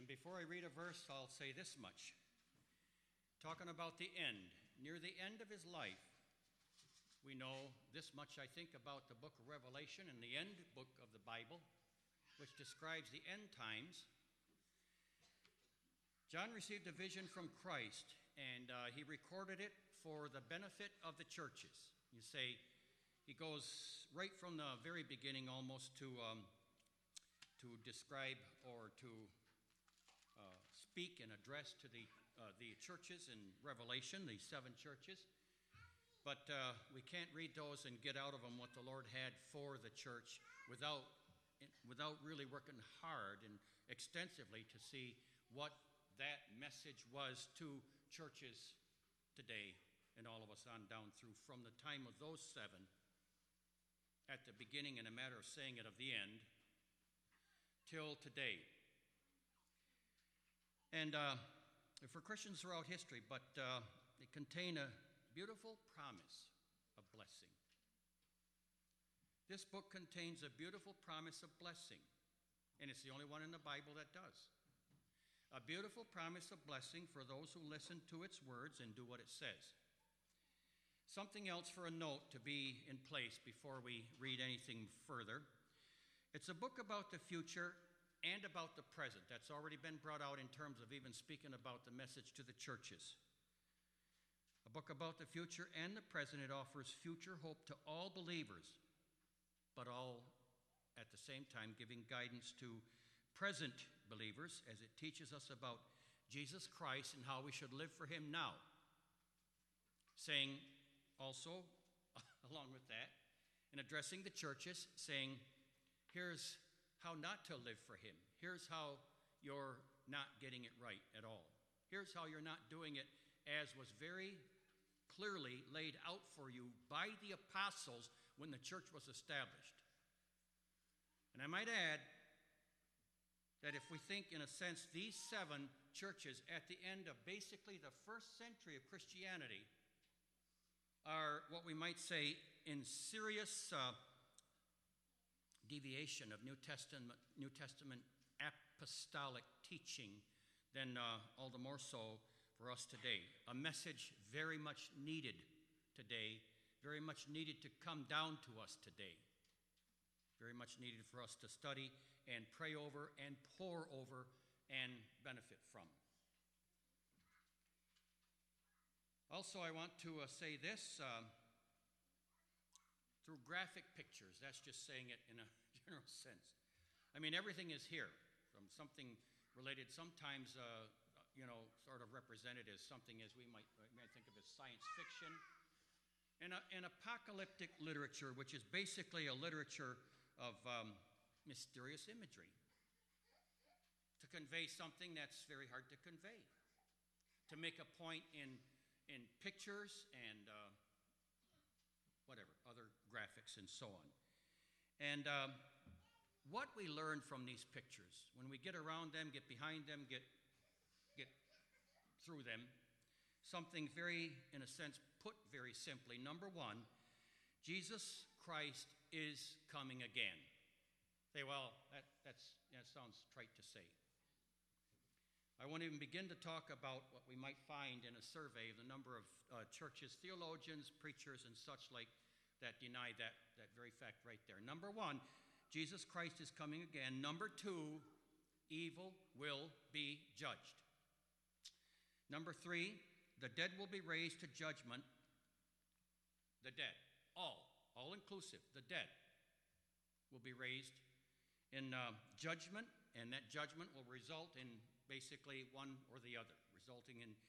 before I read a verse, I'll say this much. Talking about the end, near the end of his life, we know this much, I think, about the book of Revelation and the end book of the Bible, which describes the end times. John received a vision from Christ, and he recorded it for the benefit of the churches. You say, he goes right from the very beginning almost to describe or to speak and address to the churches in Revelation, the 7 churches. But we can't read those and get out of them what the Lord had for the church without really working hard and extensively to see what that message was to churches today and all of us on down through from the time of those 7 at the beginning, in a matter of saying it, of the end, till today. And for Christians throughout history, but they contain a beautiful promise of blessing. This book contains a beautiful promise of blessing, and it's the only one in the Bible that does. A beautiful promise of blessing for those who listen to its words and do what it says. Something else for a note to be in place before we read anything further. It's a book about the future and about the present. That's already been brought out in terms of even speaking about the message to the churches. A book about the future and the present. It offers future hope to all believers, but all at the same time giving guidance to present believers as it teaches us about Jesus Christ and how we should live for him now. Saying also, along with that, in addressing the churches, saying, here's how not to live for him. Here's how you're not getting it right at all. Here's how you're not doing it as was very clearly laid out for you by the apostles when the church was established. And I might add that if we think, in a sense, these 7 churches at the end of basically the first century of Christianity are what we might say in serious deviation of New Testament apostolic teaching, then all the more so for us today. A message very much needed today, very much needed to come down to us today, very much needed for us to study and pray over and pore over and benefit from. Also, I want to say this. Through graphic pictures, that's just saying it in a general sense. I mean, everything is here, from something related, sometimes, sort of represented as something as we might think of as science fiction, and apocalyptic literature, which is basically a literature of mysterious imagery, to convey something that's very hard to convey, to make a point in pictures and whatever, other graphics and so on. And what we learn from these pictures, when we get around them, get behind them, get through them, something very, in a sense, put very simply. Number 1, Jesus Christ is coming again. Say, well, that sounds trite to say. I won't even begin to talk about what we might find in a survey of the number of churches, theologians, preachers, and such like that deny that very fact right there. Number 1, Jesus Christ is coming again. Number 2, evil will be judged. Number 3, the dead will be raised to judgment. The dead, all inclusive, the dead will be raised in judgment, and that judgment will result in basically one or the other, resulting in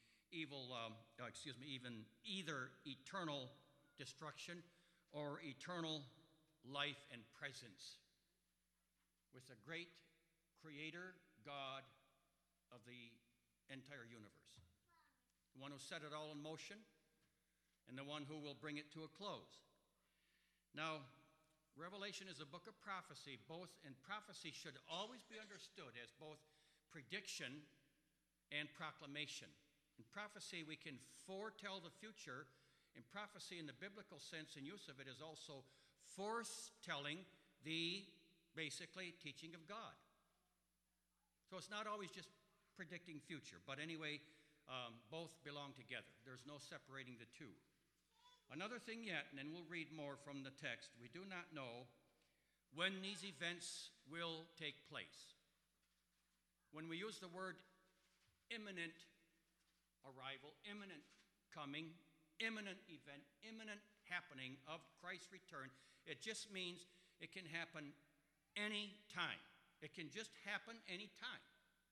even either eternal destruction or eternal life and presence with the great creator God of the entire universe, the one who set it all in motion and the one who will bring it to a close. Now, Revelation is a book of prophecy, and prophecy should always be understood as both prediction and proclamation. In prophecy, we can foretell the future. In prophecy, in the biblical sense and use of it, is also foretelling the, basically, teaching of God. So it's not always just predicting future. But anyway, both belong together. There's no separating the two. Another thing yet, and then we'll read more from the text, we do not know when these events will take place. When we use the word imminent arrival, imminent coming, imminent event, imminent happening of Christ's return, it just means it can happen any time. It can just happen any time.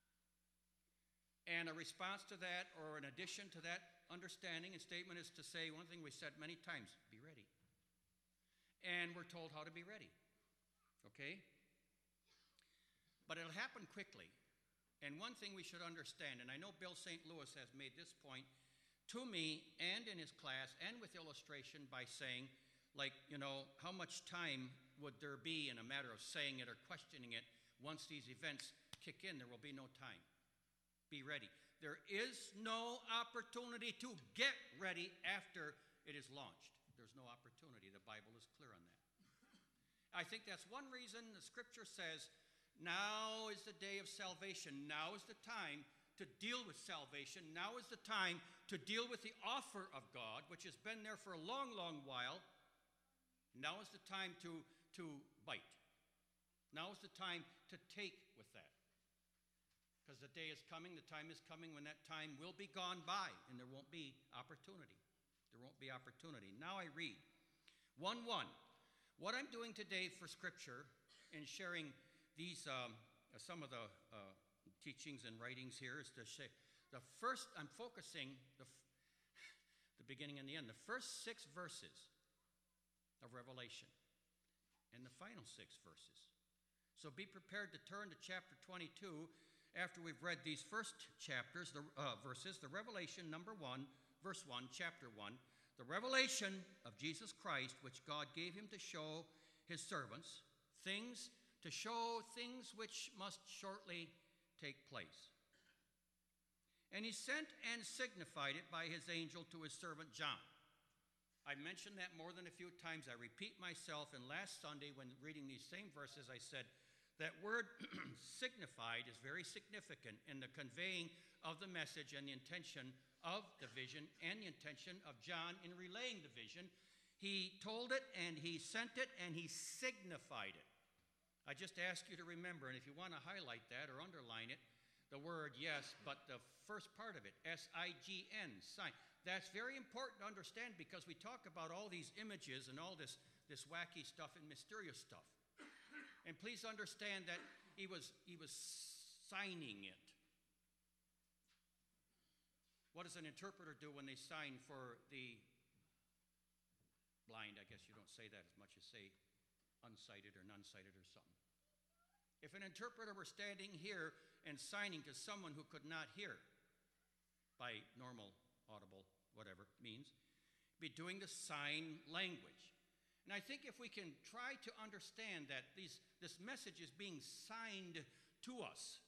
And a response to that, or an addition to that understanding and statement, is to say one thing we said many times: be ready. And we're told how to be ready. Okay? But it'll happen quickly. And one thing we should understand, and I know Bill St. Louis has made this point to me and in his class and with illustration by saying, like, how much time would there be in a matter of saying it or questioning it once these events kick in? There will be no time. Be ready. There is no opportunity to get ready after it is launched. There's no opportunity. The Bible is clear on that. I think that's one reason the Scripture says, now is the day of salvation. Now is the time to deal with salvation. Now is the time to deal with the offer of God, which has been there for a long, long while. Now is the time to bite. Now is the time to take with that. Because the day is coming, the time is coming when that time will be gone by, and there won't be opportunity. There won't be opportunity. Now I read 1:1. What I'm doing today for Scripture and sharing these, some of the teachings and writings here, is to say, I'm focusing the beginning and the end, the first 6 verses of Revelation and the final 6 verses. So be prepared to turn to chapter 22 after we've read these first chapters, verses, the Revelation number 1, verse 1, chapter 1, the revelation of Jesus Christ, which God gave him to show his servants, to show things which must shortly take place. And he sent and signified it by his angel to his servant John. I mentioned that more than a few times. I repeat myself, and last Sunday when reading these same verses, I said that word signified is very significant in the conveying of the message and the intention of the vision and the intention of John in relaying the vision. He told it, and he sent it, and he signified it. I just ask you to remember, and if you want to highlight that or underline it, the word yes, but the first part of it, S-I-G-N, sign. That's very important to understand, because we talk about all these images and all this wacky stuff and mysterious stuff. And please understand that he was signing it. What does an interpreter do when they sign for the blind? I guess you don't say that as much as say unsighted or non-sighted or something. If an interpreter were standing here and signing to someone who could not hear by normal, audible, whatever means, be doing the sign language. And I think if we can try to understand that this message is being signed to us,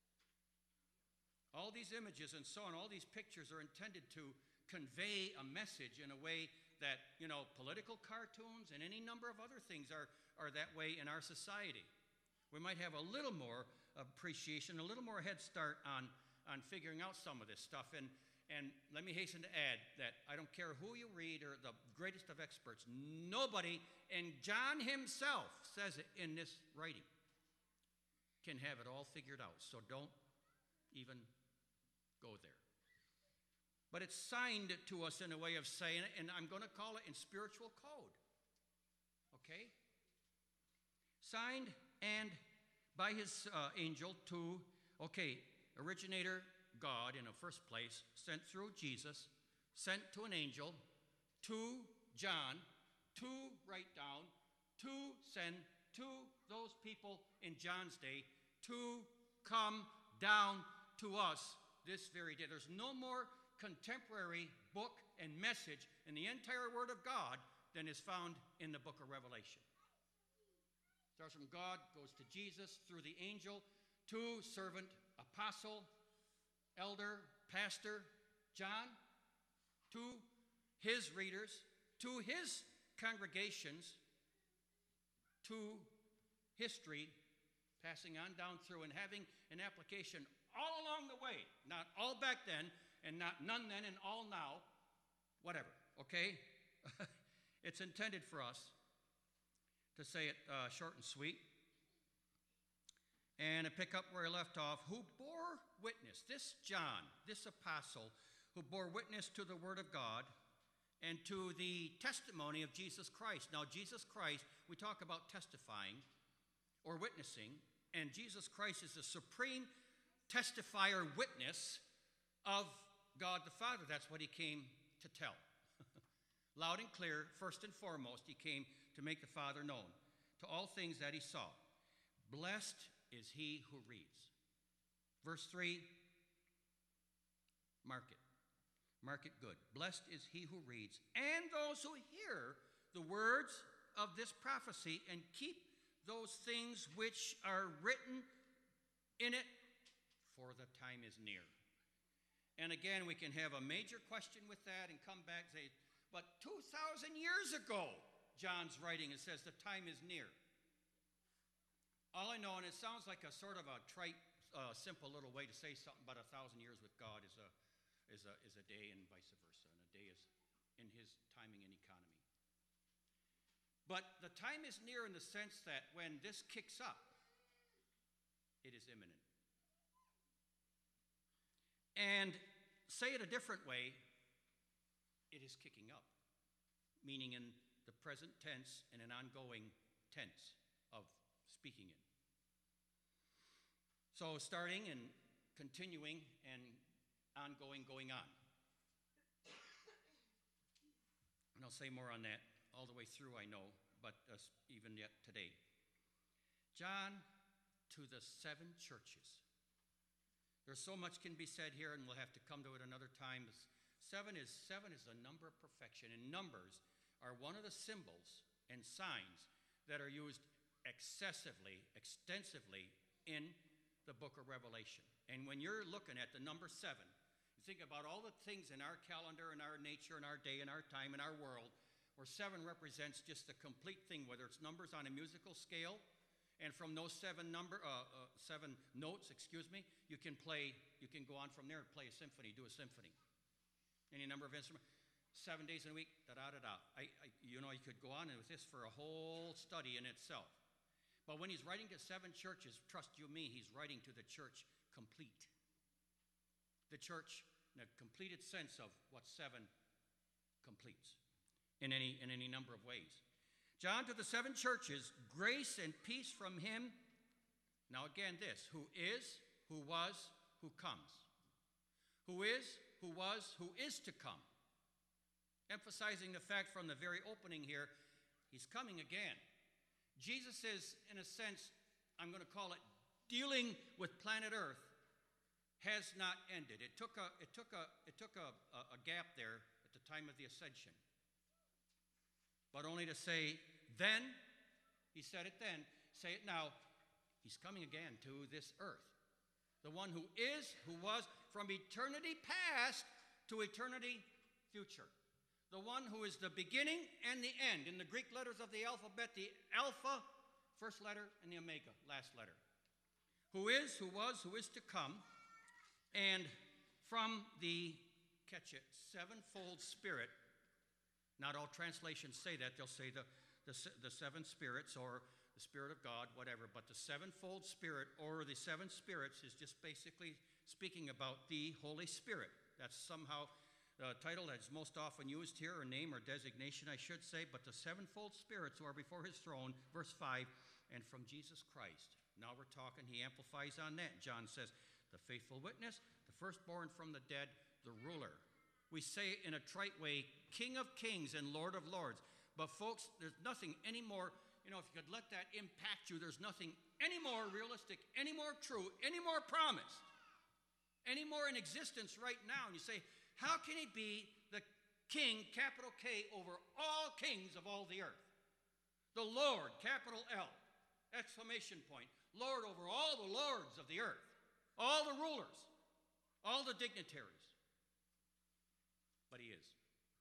all these images and so on, all these pictures are intended to convey a message in a way that, political cartoons and any number of other things are that way in our society. We might have a little more appreciation, a little more head start on figuring out some of this stuff. And let me hasten to add that I don't care who you read or the greatest of experts, nobody, and John himself says it in this writing, can have it all figured out. So don't even go there. But it's signed to us in a way of saying it, and I'm going to call it in spiritual code. Okay? Signed and by his angel to, originator God in the first place, sent through Jesus, sent to an angel, to John, to write down, to send to those people in John's day, to come down to us this very day. There's no more contemporary book and message in the entire Word of God than is found in the book of Revelation. Starts from God, goes to Jesus, through the angel, to servant, apostle, elder, pastor, John, to his readers, to his congregations, to history, passing on down through and having an application all along the way. Not all back then, and not none then, and all now. Whatever, okay? It's intended for us to say it short and sweet. And to pick up where I left off, who bore witness, this John, this apostle, who bore witness to the Word of God and to the testimony of Jesus Christ. Now, Jesus Christ, we talk about testifying or witnessing, and Jesus Christ is the supreme testifier witness of God the Father. That's what he came to tell. Loud and clear, first and foremost, he came to make the Father known to all things that he saw. Blessed is he who reads. Verse 3, mark it. Mark it good. Blessed is he who reads, and those who hear the words of this prophecy and keep those things which are written in it, for the time is near. And again, we can have a major question with that and come back and say, but 2,000 years ago, John's writing, it says the time is near. All I know, and it sounds like a sort of a trite, simple little way to say something, but 1,000 years with God is a day and vice versa, and a day is in his timing and economy. But the time is near in the sense that when this kicks up, it is imminent. And say it a different way, it is kicking up, meaning in the present tense and an ongoing tense of speaking it. So starting and continuing and ongoing, going on. And I'll say more on that all the way through, I know, but even yet today. John to the 7 churches. There's so much can be said here, and we'll have to come to it another time. Seven is the number of perfection, and numbers are one of the symbols and signs that are used excessively, extensively in the book of Revelation. And when you're looking at the number 7, you think about all the things in our calendar, in our nature, in our day, in our time, in our world, where 7 represents just the complete thing, whether it's numbers on a musical scale, and from those 7 notes, you can go on from there and play a symphony, do a symphony. Any number of instruments, 7 days in a week, da-da-da-da. You could go on with this for a whole study in itself. But when he's writing to 7 churches, trust you me, he's writing to the church complete. The church in a completed sense of what 7 completes in any number of ways. John to the 7 churches, grace and peace from him. Now again this, who is, who was, who comes. Who is, who was, who is to come. Emphasizing the fact from the very opening here, he's coming again. Jesus is, in a sense, I'm going to call it, dealing with planet Earth has not ended. It took a gap there at the time of the ascension. But only to say, then, he said it then, say it now, he's coming again to this earth. The one who is, who was, from eternity past to eternity future. The one who is the beginning and the end. In the Greek letters of the alphabet, the alpha, first letter, and the omega, last letter. Who is, who was, who is to come. And from the, catch it, 7-fold Spirit. Not all translations say that. They'll say the 7 spirits or the Spirit of God, whatever. But the 7-fold Spirit or the 7 spirits is just basically speaking about the Holy Spirit. That's somehow the title that's most often used here, or name or designation, I should say. But the 7-fold spirits who are before his throne, verse 5, and from Jesus Christ. Now we're talking, he amplifies on that. John says, the faithful witness, the firstborn from the dead, the ruler. We say in a trite way, King of kings and Lord of lords. But folks, there's nothing any more, if you could let that impact you, there's nothing any more realistic, any more true, any more promised, any more in existence right now. And you say, how can he be the king, capital K, over all kings of all the earth? The Lord, capital L, exclamation point, Lord over all the lords of the earth, all the rulers, all the dignitaries. But he is.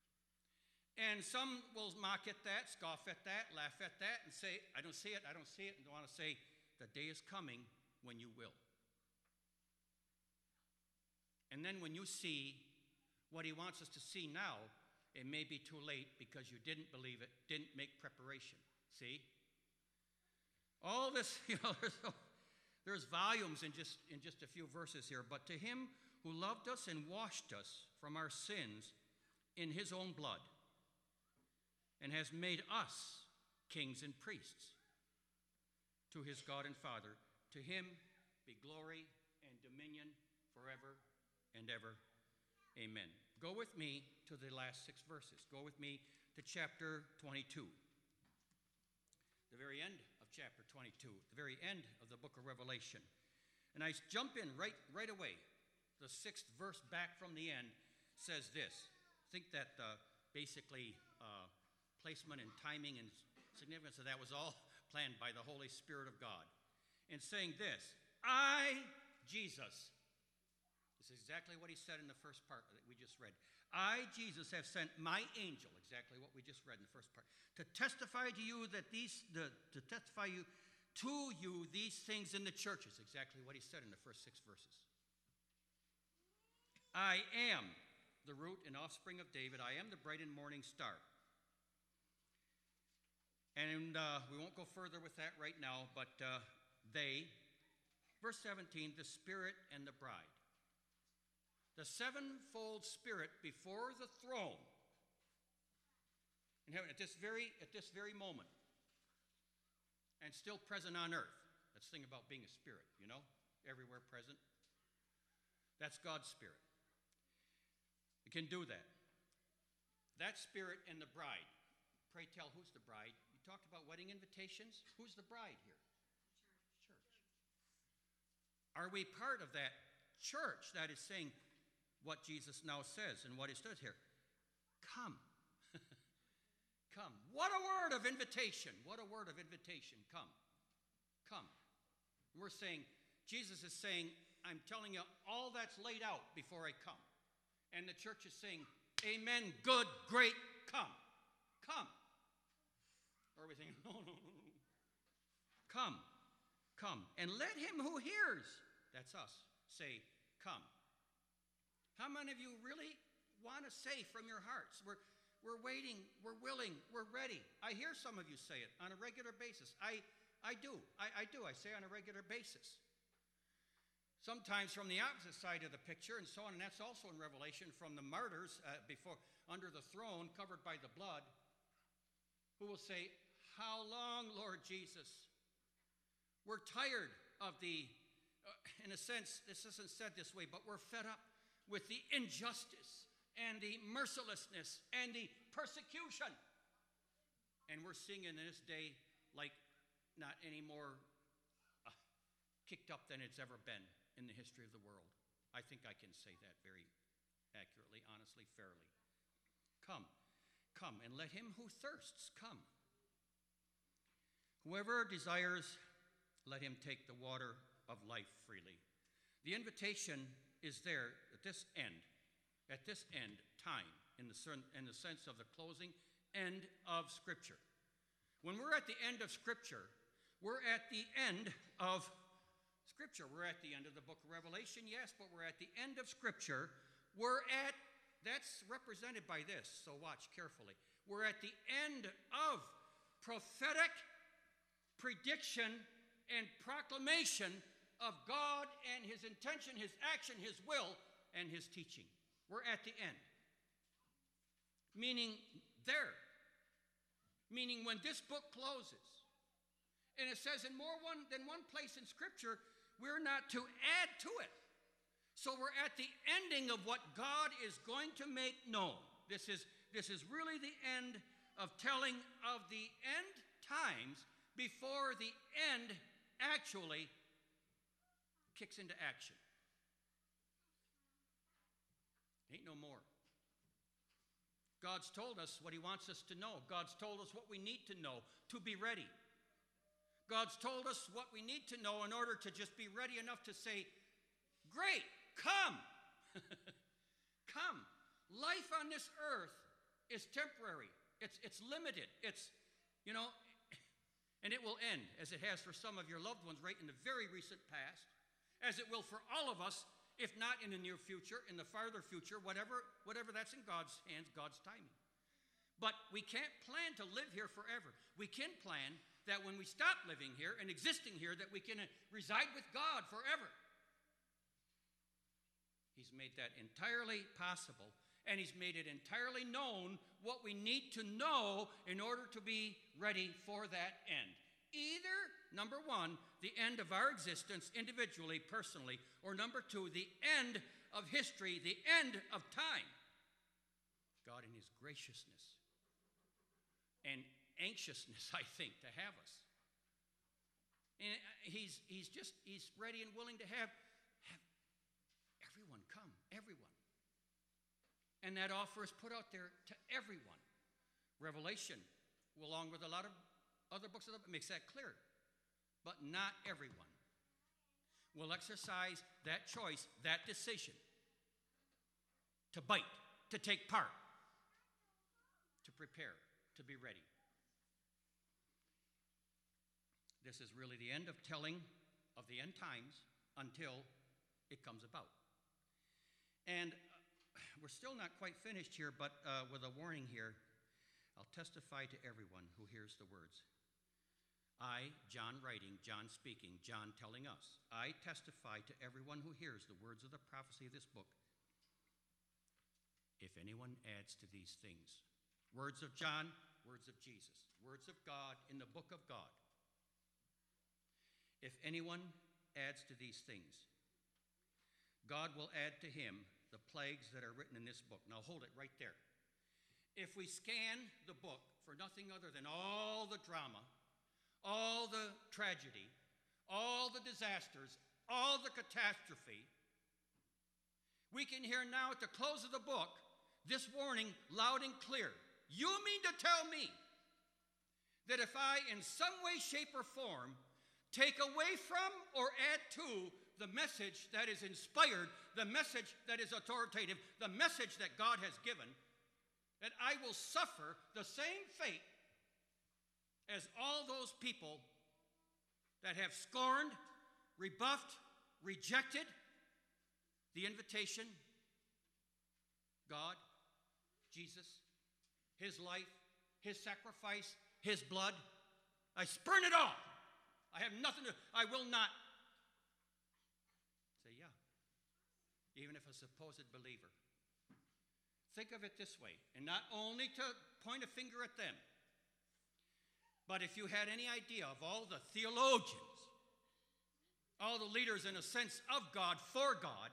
And some will mock at that, scoff at that, laugh at that, and say, I don't see it, and want to say, the day is coming when you will. And then when you see what he wants us to see now, it may be too late because you didn't believe it, didn't make preparation. See? All this, there's volumes in just a few verses here. But to him who loved us and washed us from our sins in his own blood, and has made us kings and priests to his God and Father, to him be glory and dominion forever and ever. Amen. Go with me to the last 6 verses. Go with me to chapter 22. The very end of chapter 22, the very end of the book of Revelation. And I jump in right away. The 6th verse back from the end says this. I think that basically placement and timing and significance of that was all planned by the Holy Spirit of God. And saying this, I, Jesus, this is exactly what he said in the first part that we just read. I, Jesus, have sent my angel, exactly what we just read in the first part, to testify to you that these things in the churches, exactly what he said in the first 6 verses. I am the root and offspring of David. I am the bright and morning star. And we won't go further with that right now, but verse 17, the Spirit and the bride. The sevenfold Spirit before the throne in heaven at this very moment, and still present on earth. That's the thing about being a spirit, everywhere present. That's God's Spirit. It can do that. That Spirit and the bride. Pray tell, who's the bride? You talked about wedding invitations. Who's the bride here? Church. Are we part of that church that is saying what Jesus now says and what he says here? Come. Come. What a word of invitation. What a word of invitation. Come. Come. We're saying, Jesus is saying, I'm telling you all that's laid out before I come. And the church is saying, amen, good, great, come. Come. Or are we thinking, no. Come. Come. And let him who hears, that's us, say, come. How many of you really want to say from your hearts, we're waiting, we're willing, we're ready? I hear some of you say it on a regular basis. I do. I say it on a regular basis. Sometimes from the opposite side of the picture and so on, and that's also in Revelation, from the martyrs before under the throne covered by the blood, who will say, how long, Lord Jesus? We're tired of in a sense, this isn't said this way, but we're fed up with the injustice and the mercilessness and the persecution. And we're seeing in this day like not any more kicked up than it's ever been in the history of the world. I think I can say that very accurately, honestly, fairly. Come, come, and let him who thirsts come. Whoever desires, let him take the water of life freely. The invitation is there at this end time, in the sense of the closing end of Scripture. When we're at the end of Scripture, we're at the end of Scripture. We're at the end of the book of Revelation, yes, but we're at the end of Scripture. That's represented by this, so watch carefully. We're at the end of prophetic prediction and proclamation of God and his intention, his action, his will, and his teaching. We're at the end. Meaning there. Meaning when this book closes, and it says in more than one place in Scripture, we're not to add to it. So we're at the ending of what God is going to make known. This is really the end of telling of the end times before the end actually kicks into action. Ain't no more. God's told us what he wants us to know. God's told us what we need to know to be ready. God's told us what we need to know in order to just be ready enough to say, great, come. Come. Life on this earth is temporary. It's limited. And it will end, as it has for some of your loved ones right in the very recent past, as it will for all of us if not in the near future, in the farther future, whatever that's in God's hands, God's timing. But we can't plan to live here forever. We can plan that when we stop living here and existing here, that we can reside with God forever. He's made that entirely possible, and he's made it entirely known what we need to know in order to be ready for that end. Either, number one, the end of our existence individually, personally, or number two, the end of history, the end of time. God in his graciousness and anxiousness, I think, to have us. And he's ready and willing to have everyone come, everyone. And that offer is put out there to everyone. Revelation, along with a lot of other books of the Bible, makes that clear. But not everyone will exercise that choice, that decision, to bite, to take part, to prepare, to be ready. This is really the end of telling of the end times until it comes about. And we're still not quite finished here, but with a warning here, I'll testify to everyone who hears the words. I, John writing, John speaking, John telling us, I testify to everyone who hears the words of the prophecy of this book. If anyone adds to these things, words of John, words of Jesus, words of God in the book of God. If anyone adds to these things, God will add to him the plagues that are written in this book. Now hold it right there. If we scan the book for nothing other than all the drama, all the tragedy, all the disasters, all the catastrophe, we can hear now at the close of the book this warning loud and clear. You mean to tell me that if I in some way, shape, or form take away from or add to the message that is inspired, the message that is authoritative, the message that God has given, that I will suffer the same fate as all those people that have scorned, rebuffed, rejected the invitation, God, Jesus, his life, his sacrifice, his blood. I spurn it all. I have nothing to, I will not. Say, yeah. Even if a supposed believer. Think of it this way, and not only to point a finger at them, but if you had any idea of all the theologians, all the leaders in a sense of God, for God,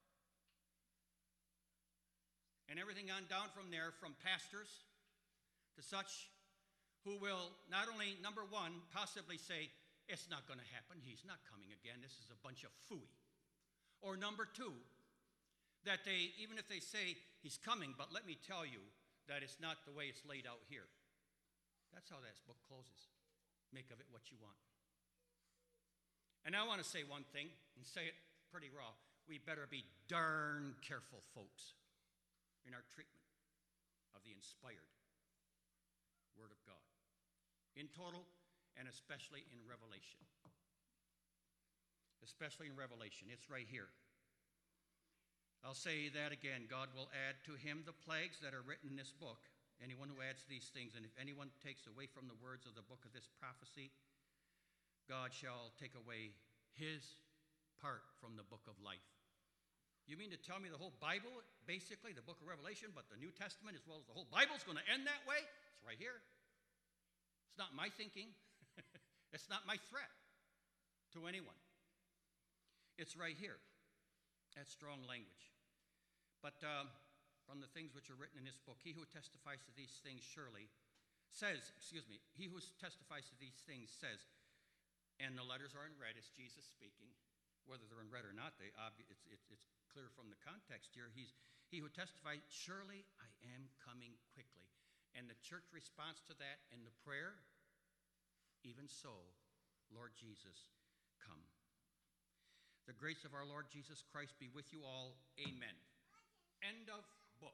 and everything on down from there, from pastors to such who will not only, number one, possibly say, it's not going to happen, he's not coming again, this is a bunch of phooey. Or number two, that they, even if they say he's coming, but let me tell you that it's not the way it's laid out here. That's how that book closes. Make of it what you want. And I want to say one thing, and say it pretty raw. We better be darn careful, folks, in our treatment of the inspired Word of God. In total, and especially in Revelation. Especially in Revelation. It's right here. I'll say that again. God will add to him the plagues that are written in this book. Anyone who adds these things, and if anyone takes away from the words of the book of this prophecy, God shall take away his part from the book of life. You mean to tell me the whole Bible, basically the book of Revelation, but the New Testament as well as the whole Bible is going to end that way? It's right here. It's not my thinking. It's not my threat to anyone. It's right here. That's strong language. But from the things which are written in this book, he who testifies to these things surely says, he who testifies to these things says, and the letters are in red, it's Jesus speaking, whether they're in red or not, it's clear from the context here. He who testifies, surely I am coming quickly. And the church responds to that in the prayer, even so, Lord Jesus, come. The grace of our Lord Jesus Christ be with you all. Amen. End of book.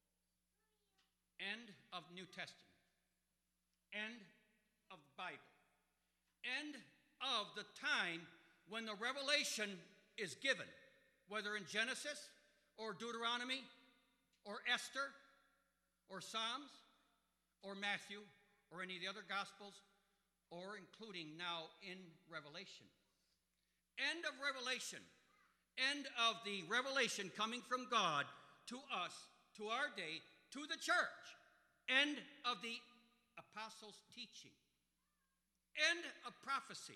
End of New Testament. End of Bible. End of the time when the revelation is given, whether in Genesis or Deuteronomy or Esther or Psalms or Matthew or any of the other Gospels, or including now in Revelation. End of Revelation. End of the revelation coming from God to us, to our day, to the church. End of the apostles' teaching. End of prophecy.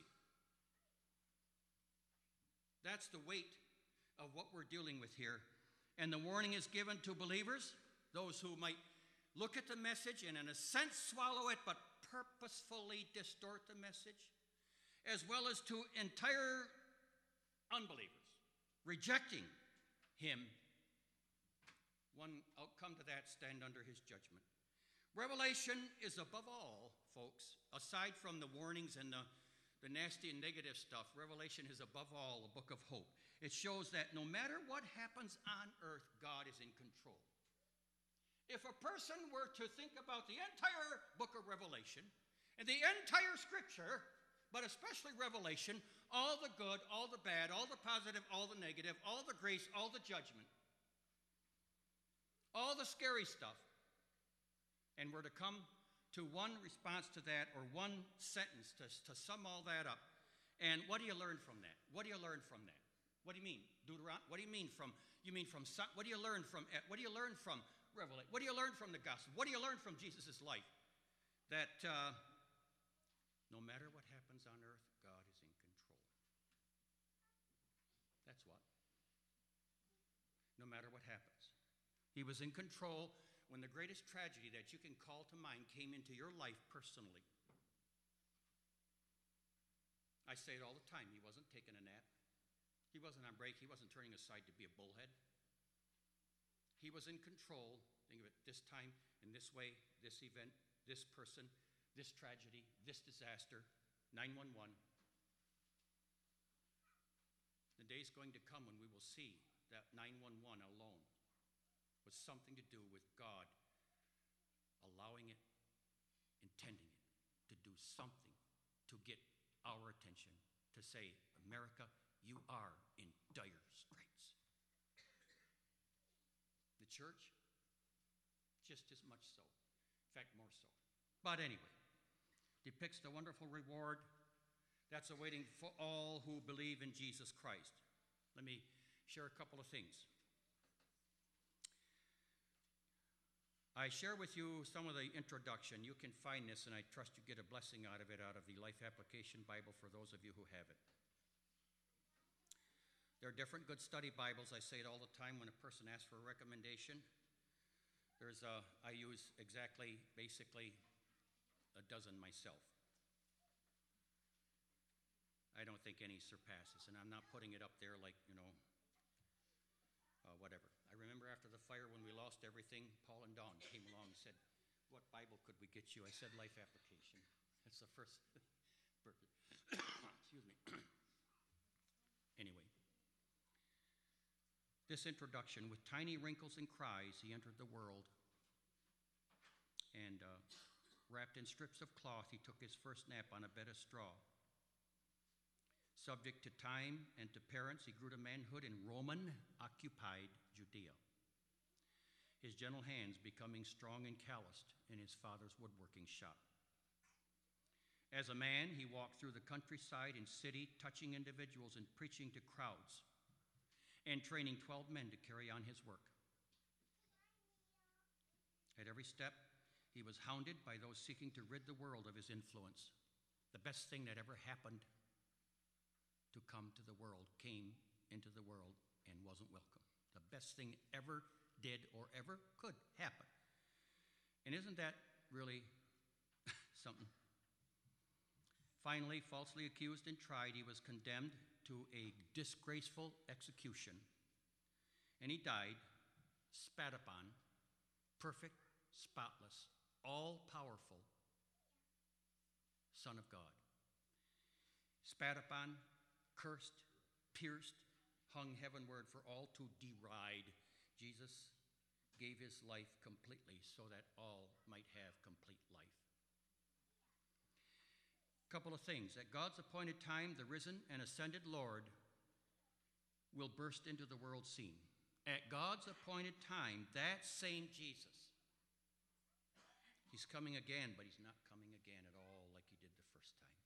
That's the weight of what we're dealing with here. And the warning is given to believers, those who might look at the message and in a sense swallow it, but purposefully distort the message, as well as to entire unbelievers, rejecting him. One outcome to that, stand under his judgment. Revelation is above all, folks, aside from the warnings and the nasty and negative stuff, Revelation is above all a book of hope. It shows that no matter what happens on earth, God is in control. If a person were to think about the entire book of Revelation and the entire scripture, but especially Revelation, all the good, all the bad, all the positive, all the negative, all the grace, all the judgment, all the scary stuff, and were to come to one response to that, or one sentence to sum all that up, and what do you learn from that? What do you learn from that? What do you mean? What do you mean from? You mean from? What do you learn from? What do you learn from Revelation? What do you learn from the gospel? What do you learn from Jesus' life? That no matter what happens on earth, God is in control. That's what. No matter what happens. He was in control when the greatest tragedy that you can call to mind came into your life personally. I say it all the time. He wasn't taking a nap. He wasn't on break. He wasn't turning aside to be a bullhead. He was in control. Think of it, this time, in this way, this event, this person, this tragedy, this disaster, 911. The day's going to come when we will see that 911 alone was something to do with God allowing it, intending it, to do something to get our attention, to say, America, you are in dire straits. The church, just as much so. In fact, more so. But anyway, depicts the wonderful reward that's awaiting for all who believe in Jesus Christ. Let me share a couple of things. I share with you some of the introduction. You can find this, and I trust you get a blessing out of it, out of the Life Application Bible for those of you who have it. There are different good study Bibles. I say it all the time when a person asks for a recommendation. I use exactly, basically, a dozen myself. I don't think any surpasses, and I'm not putting it up there like, whatever. I remember after the fire when we lost everything, Paul and Dawn came along and said, what Bible could we get you? I said, Life Application. That's the first. Excuse me. Anyway. This introduction, with tiny wrinkles and cries, he entered the world. And wrapped in strips of cloth, he took his first nap on a bed of straw. Subject to time and to parents, he grew to manhood in Roman-occupied Judea, his gentle hands becoming strong and calloused in his father's woodworking shop. As a man, he walked through the countryside and city, touching individuals and preaching to crowds, and training 12 men to carry on his work. At every step, he was hounded by those seeking to rid the world of his influence. The best thing that ever happened to come to the world came into the world and wasn't welcome. The best thing ever did or ever could happen. And isn't that really something? Finally, falsely accused and tried, he was condemned to a disgraceful execution. And he died, spat upon, perfect, spotless, all-powerful Son of God. Spat upon, cursed, pierced, hung heavenward for all to deride. Jesus gave his life completely so that all might have complete life. A couple of things. At God's appointed time, the risen and ascended Lord will burst into the world scene. At God's appointed time, that same Jesus, he's coming again, but he's not coming again at all like he did the first time.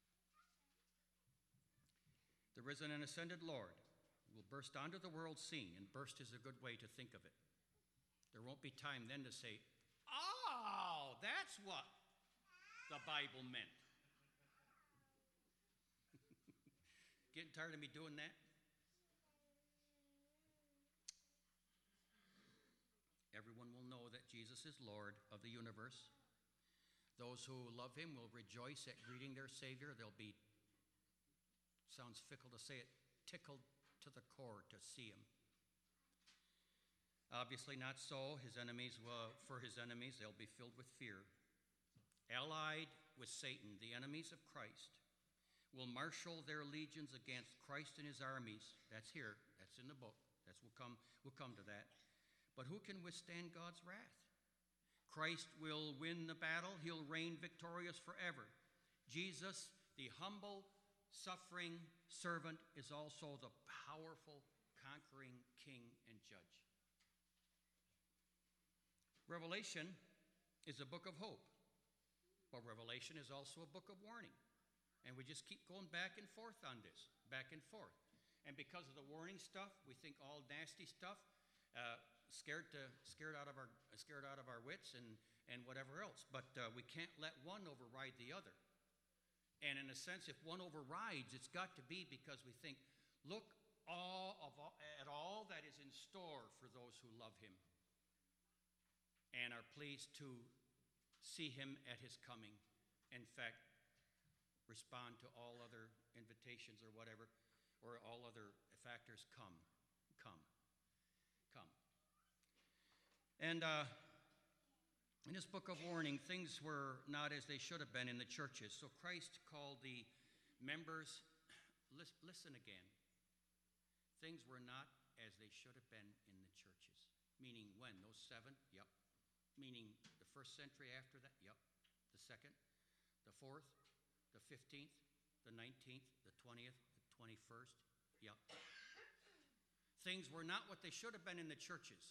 The risen and ascended Lord will burst onto the world scene, and burst is a good way to think of it. There won't be time then to say, oh, that's what the Bible meant. Getting tired of me doing that? Everyone will know that Jesus is Lord of the universe. Those who love him will rejoice at greeting their Savior. They'll be, sounds fickle to say it, tickled to the core to see him. Obviously not so. His enemies, for his enemies, they'll be filled with fear. Allied with Satan, the enemies of Christ will marshal their legions against Christ and his armies. That's here. That's in the book. We'll come to that. But who can withstand God's wrath? Christ will win the battle. He'll reign victorious forever. Jesus, the humble, suffering servant, is also the powerful, conquering king and judge. Revelation is a book of hope, but Revelation is also a book of warning. And we just keep going back and forth on this, back and forth. And because of the warning stuff, we think all nasty stuff, scared out of our wits and whatever else. But we can't let one override the other. And in a sense, if one overrides, it's got to be because we think, look at all that is in store for those who love him and are pleased to see him at his coming. In fact, respond to all other invitations or whatever, or all other factors. Come. And in this book of warning, things were not as they should have been in the churches. So Christ called the members, listen again. Things were not as they should have been in the churches. Meaning when? Those 7? Yep. Meaning the first century after that? Yep. The second, the fourth, the 15th, the 19th, the 20th, the 21st? Yep. Things were not what they should have been in the churches.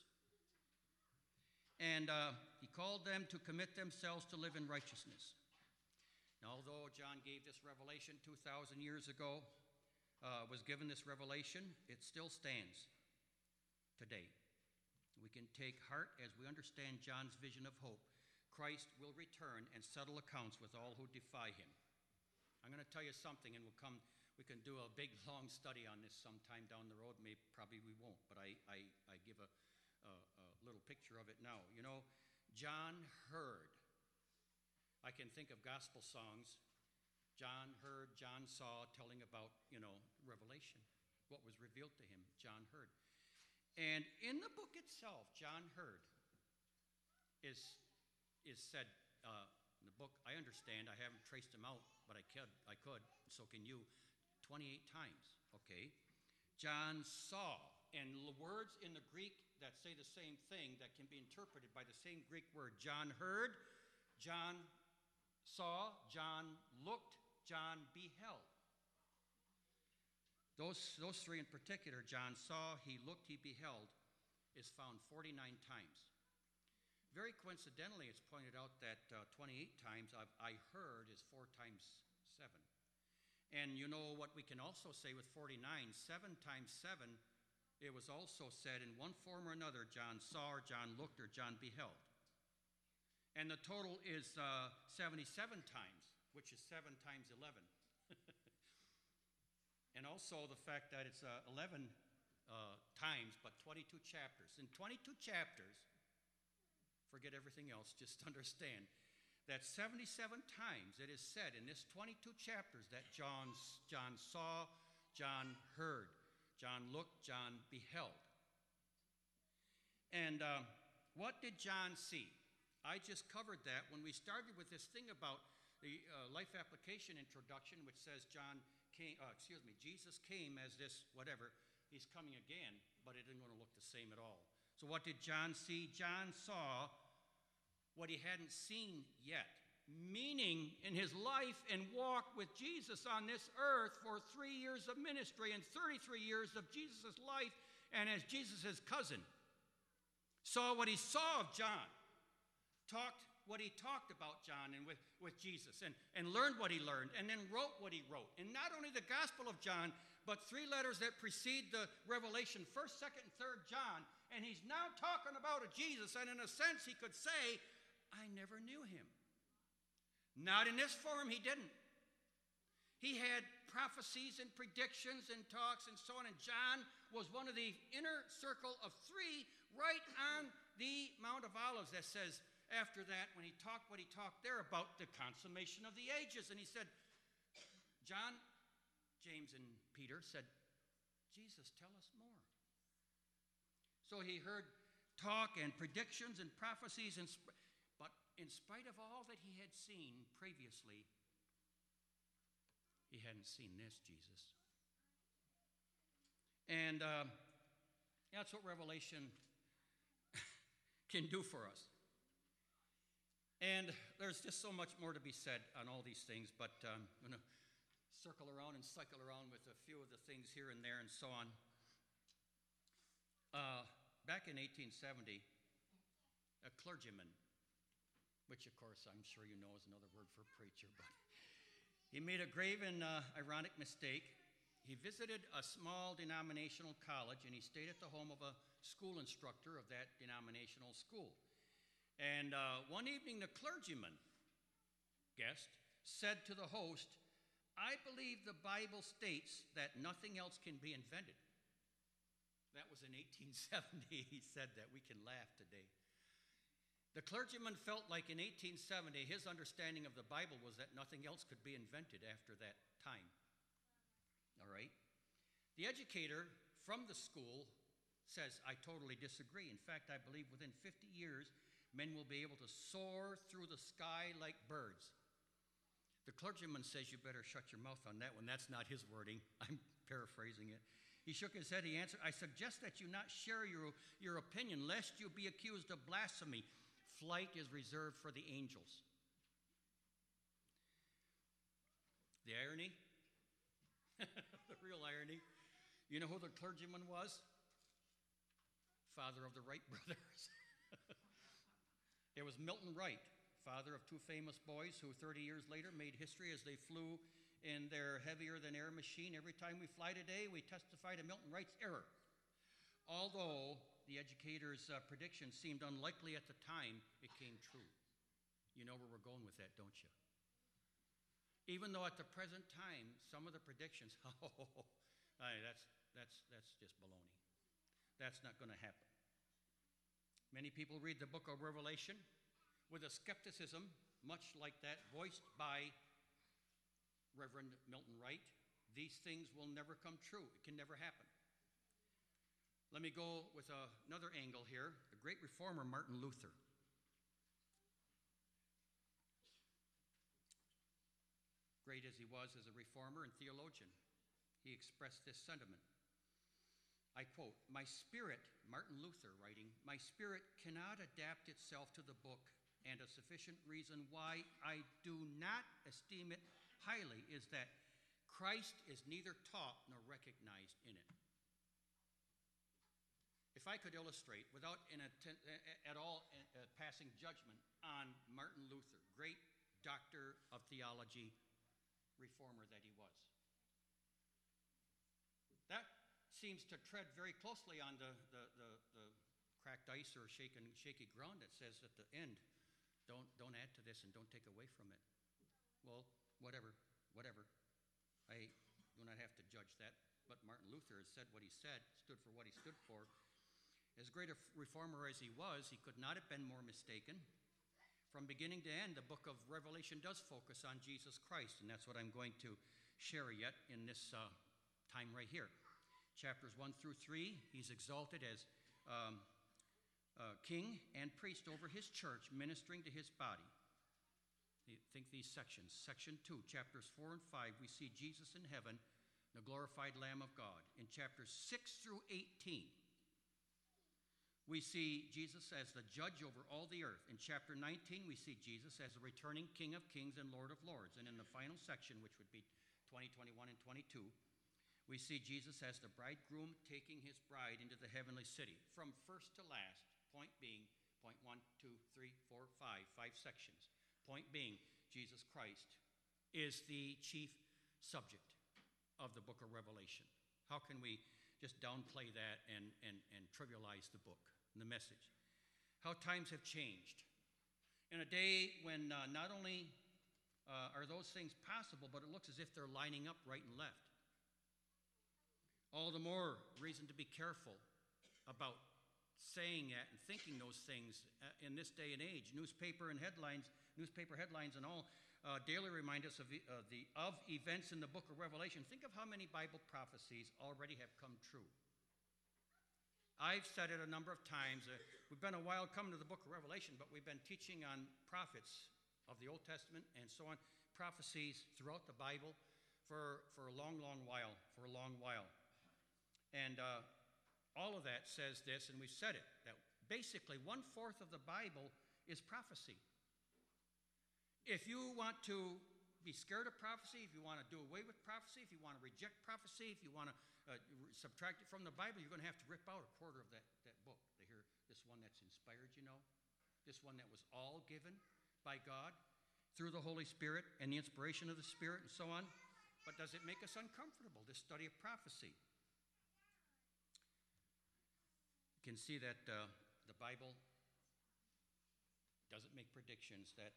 And he called them to commit themselves to live in righteousness. Now, although John gave this revelation 2,000 years ago, was given this revelation, it still stands today. We can take heart as we understand John's vision of hope. Christ will return and settle accounts with all who defy him. I'm going to tell you something, and we can do a big, long study on this sometime down the road. Probably we won't, but I give a little picture of it now. You know, John heard. I can think of gospel songs. John heard, John saw, telling about, Revelation, what was revealed to him. John heard. And in the book itself, John heard is said in the book. I understand. I haven't traced them out, but I could. So can you. 28 times. Okay. John saw, and the words in the Greek that say the same thing, that can be interpreted by the same Greek word. John heard, John saw, John looked, John beheld. Those three in particular, John saw, he looked, he beheld, is found 49 times. Very coincidentally, it's pointed out that 28 times I heard is 4 times 7. And you know what we can also say with 49, 7 times 7, it was also said in one form or another, John saw, or John looked, or John beheld. And the total is 77 times, which is 7 times 11. And also the fact that it's 11 times, but 22 chapters. In 22 chapters, forget everything else, just understand that 77 times it is said in this 22 chapters that John saw, John heard, John looked, John beheld. And what did John see? I just covered that when we started with this thing about the life application introduction, which says Jesus came as this whatever. He's coming again, but it isn't going to look the same at all. So what did John see? John saw what he hadn't seen yet, meaning in his life and walk with Jesus on this earth for 3 years of ministry and 33 years of Jesus' life, and as Jesus' cousin, saw what he saw of John, talked what he talked about John and with Jesus, and learned what he learned, and then wrote what he wrote. And not only the Gospel of John, but 3 letters that precede the Revelation, 1st, 2nd, and 3rd John. And he's now talking about a Jesus, and in a sense he could say, I never knew him. Not in this form, he didn't. He had prophecies and predictions and talks and so on, and John was one of the inner circle of 3 right on the Mount of Olives that says, after that, when he talked what he talked there about the consummation of the ages, and he said, John, James, and Peter said, Jesus, tell us more. So he heard talk and predictions and prophecies, but in spite of all that he had seen previously, he hadn't seen this Jesus. And that's what Revelation can do for us. And there's just so much more to be said on all these things, but I'm going to circle around and cycle around with a few of the things here and there and so on. Back in 1870, a clergyman, which of course I'm sure you know is another word for preacher, but he made a grave and ironic mistake. He visited a small denominational college, and he stayed at the home of a school instructor of that denominational school. And one evening, the clergyman, guest, said to the host, I believe the Bible states that nothing else can be invented. That was in 1870. He said that. We can laugh today. The clergyman felt like in 1870, his understanding of the Bible was that nothing else could be invented after that time. All right? The educator from the school says, I totally disagree. In fact, I believe within 50 years, men will be able to soar through the sky like birds. The clergyman says, you better shut your mouth on that one. That's not his wording. I'm paraphrasing it. He shook his head. He answered, I suggest that you not share your opinion, lest you be accused of blasphemy. Flight is reserved for the angels. The irony? The real irony. You know who the clergyman was? Father of the Wright brothers. It was Milton Wright, father of 2 famous boys who 30 years later made history as they flew in their heavier-than-air machine. Every time we fly today, we testify to Milton Wright's error. Although the educator's prediction seemed unlikely at the time, it came true. You know where we're going with that, don't you? Even though at the present time, some of the predictions, that's just baloney. That's not going to happen. Many people read the book of Revelation with a skepticism, much like that voiced by Reverend Milton Wright. These things will never come true. It can never happen. Let me go with another angle here. The great reformer Martin Luther. Great as he was as a reformer and theologian, he expressed this sentiment. I quote, my spirit, Martin Luther writing, my spirit cannot adapt itself to the book, and a sufficient reason why I do not esteem it highly is that Christ is neither taught nor recognized in it. If I could illustrate, without at all passing judgment on Martin Luther, great doctor of theology, reformer that he was. That seems to tread very closely on the cracked ice or shaky ground that says at the end, don't add to this and don't take away from it. Well, whatever. I do not have to judge that, but Martin Luther has said what he said, stood for what he stood for. As great a reformer as he was, he could not have been more mistaken. From beginning to end, the book of Revelation does focus on Jesus Christ, and that's what I'm going to share yet in this time right here. Chapters 1 through 3, he's exalted as king and priest over his church, ministering to his body. Think these sections. Section 2, chapters 4 and 5, we see Jesus in heaven, the glorified Lamb of God. In chapters 6 through 18, We see Jesus as the judge over all the earth. In chapter 19, we see Jesus as the returning King of kings and Lord of lords. And in the final section, which would be 20, 21, and 22, we see Jesus as the bridegroom taking his bride into the heavenly city. From first to last, point being, point 1, 2, 3, 4, 5, 5 sections. Point being, Jesus Christ is the chief subject of the book of Revelation. How can we just downplay that and trivialize the book and the message? How times have changed. In a day when not only are those things possible, but it looks as if they're lining up right and left. All the more reason to be careful about saying that and thinking those things in this day and age. Newspaper headlines and all daily remind us of events in the book of Revelation. Think of how many Bible prophecies already have come true. I've said it a number of times. We've been a while coming to the book of Revelation, but we've been teaching on prophets of the Old Testament and so on, prophecies throughout the Bible for a long while. And all of that says this, and we've said it, that basically 1/4 of the Bible is prophecy. If you want to be scared of prophecy, if you want to do away with prophecy, if you want to reject prophecy, if you want to subtract it from the Bible, you're going to have to rip out 1/4 of that book to hear this one that's inspired, this one that was all given by God through the Holy Spirit and the inspiration of the Spirit and so on. But does it make us uncomfortable, this study of prophecy? You can see that the Bible doesn't make predictions that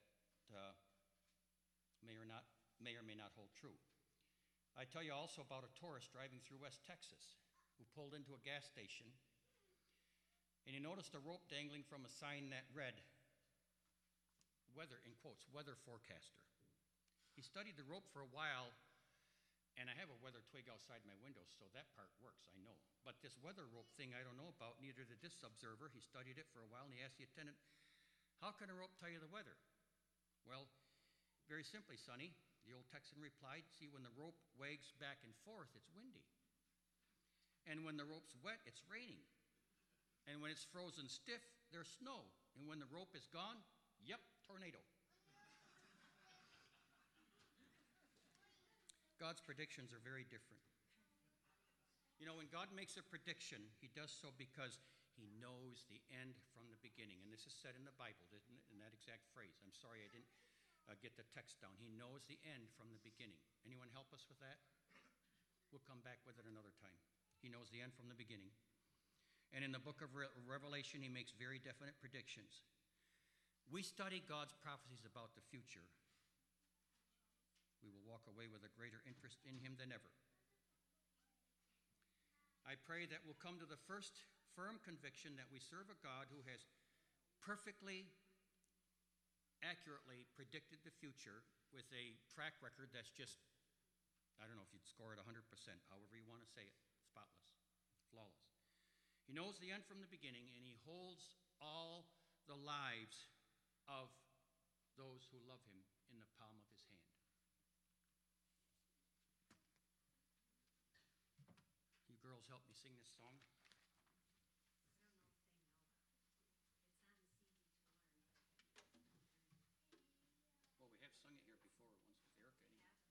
may or may not hold true. I tell you also about a tourist driving through West Texas who pulled into a gas station, and he noticed a rope dangling from a sign that read, weather, in quotes, weather forecaster. He studied the rope for a while, and I have a weather twig outside my window, so that part works, I know. But this weather rope thing I don't know about, neither did this observer. He studied it for a while, and he asked the attendant, how can a rope tell you the weather? Well, very simply, Sonny, the old Texan replied, see, when the rope wags back and forth, it's windy. And when the rope's wet, it's raining. And when it's frozen stiff, there's snow. And when the rope is gone, yep, tornado. God's predictions are very different. When God makes a prediction, he does so because he knows the end from the beginning. And this is said in the Bible, in that exact phrase. I'm sorry I didn't get the text down. He knows the end from the beginning. Anyone help us with that? We'll come back with it another time. He knows the end from the beginning. And in the book of Revelation, he makes very definite predictions. We study God's prophecies about the future. We will walk away with a greater interest in him than ever. I pray that we'll come to the first firm conviction that we serve a God who has perfectly, accurately predicted the future with a track record that's just, I don't know if you'd score it 100%, however you want to say it, spotless, flawless. He knows the end from the beginning, and he holds all the lives of those who love him in the palm of his hand. You girls help me sing this song. Well, we have sung it here before once with Erica.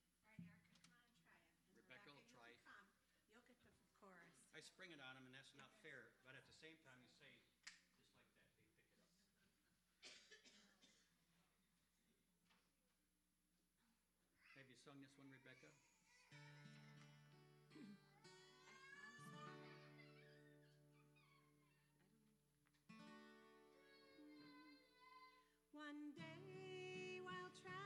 Rebecca will try. You'll get the chorus. I spring it on them, and that's not fair. But at the same time, you say, just like that, they pick it up. Have you sung this one, Rebecca? One day while traveling